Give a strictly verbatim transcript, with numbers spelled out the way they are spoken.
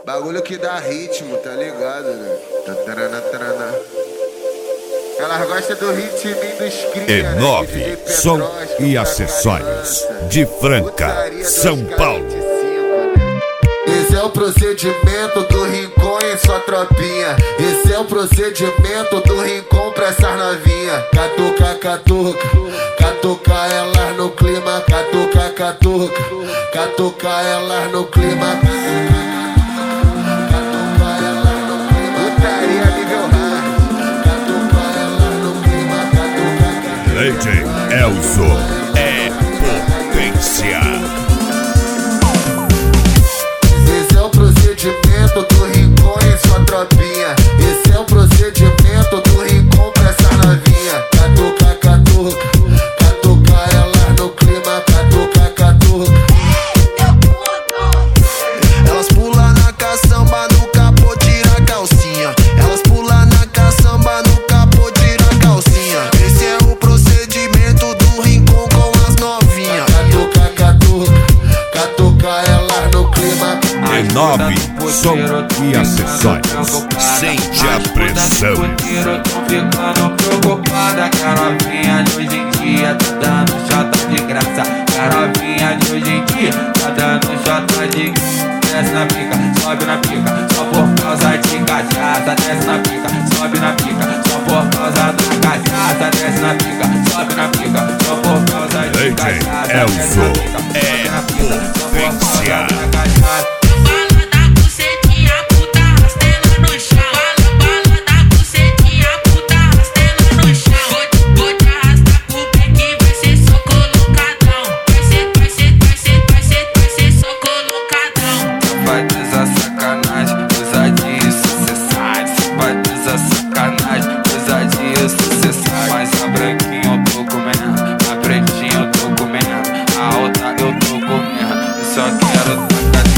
Bagulho que dá ritmo, tá ligado, né? Tatarana, tarana. Elas gostam do ritmo dos cria, E nove, né? som e acessórios de Franca, São Paulo. Esse é o procedimento do Rincon em sua tropinha. Esse é o procedimento do Rincon pra essas novinha. Catuca, catuca, catuca elas no clima. Catuca, catuca, catuca elas no clima. Catuca elas no clima. Putaria nível hard. Catuca elas no clima. Catuca, catuca. Lady Elzo é potência. Esse é o procedimento do Rincon em sua tropinha. Esse é o procedimento do Rincon pra essa novinha. Catuca, catuca, catuca elas no clima. Catuca, catuca. Elas pulam na caçamba, no capô tira a calcinha. Elas pulam na caçamba, no capô tira a calcinha. Esse é o procedimento do Rincon com as novinhas. Catuca, catuca, catuca elas no clima. E nove, som e acessórios. Sente a pressão. Tão ficando preocupada. Que a novinha de hoje em dia tá dando chata de graça. Que a novinha de hoje em dia tá dando chata de graça. Desce na pica, sobe na pica, só por causa de cachaça. Desce na pica, sobe na pica, só por causa da cachaça. Desce na pica, sobe na pica, só por causa de Lady cachaça. Elzo é potência. Mas a branquinha eu tô comendo, a pretinha eu tô comendo, a alta eu tô comendo, eu só quero tacar.